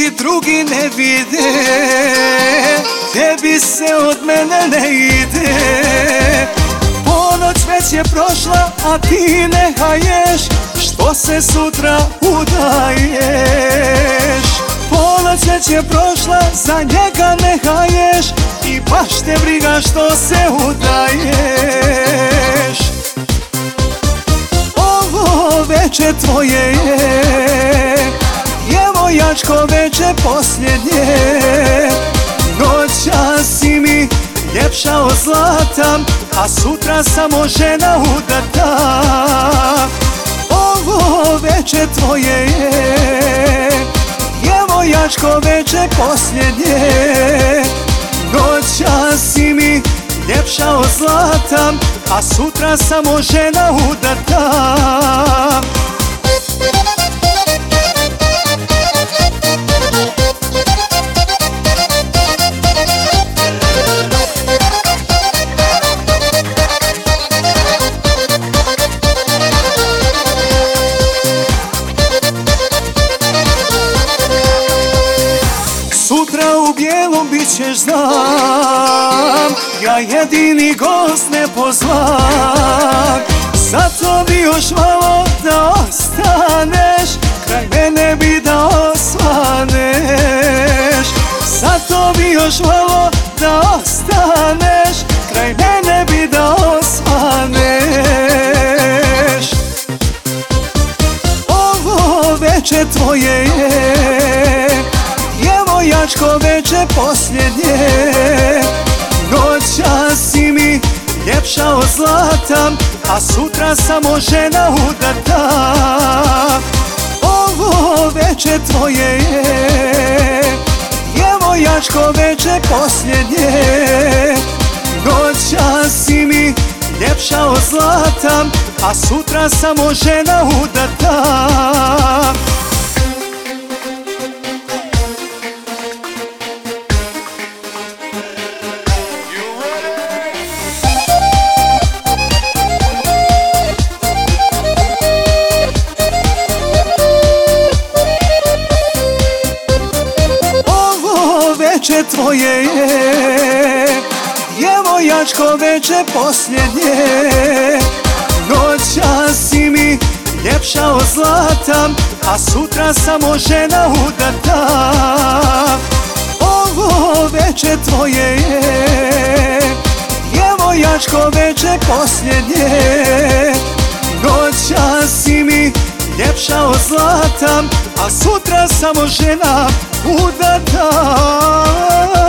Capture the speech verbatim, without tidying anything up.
oči drugi ne vide, tebi se od mene ne ide. Ponoć već je prošla, a ti ne haješ, što se sutra udaješ. Ponoć već je prošla, za njega ne haješ, i baš te briga što se udaješ. Ovo veče tvoje je djevojačko veče posljednje. Noćas si mi ljepša od zlata, a sutra samo žena udata. Ovo veče tvoje je djevojačko veče posljednje. Noćas si mi ljepša od zlata, a sutra samo žena udata. Sutra u bijelom bit ćeš, znam, ja jedini gost nepozvan. Zato bi još malo da ostaneš, kraj mene bi da osvaneš. Zato bi još malo da ostaneš, kraj mene bi da osvaneš. Ovo veče tvoje je djevojačko veče posljednje. Noćas si mi ljepša od zlata, a sutra samo žena udata. Ovo veče tvoje je djevojačko veče posljednje. Noćas si mi ljepša od zlata, a sutra samo žena udata. Veče tvoje je djevojačko veče posljednje. Noćas si mi ljepša od zlata, a sutra samo žena udata. Ovo veče tvoje je djevojačko veče posljednje. Noćas si mi ljepša od zlata, a sutra samo žena udata.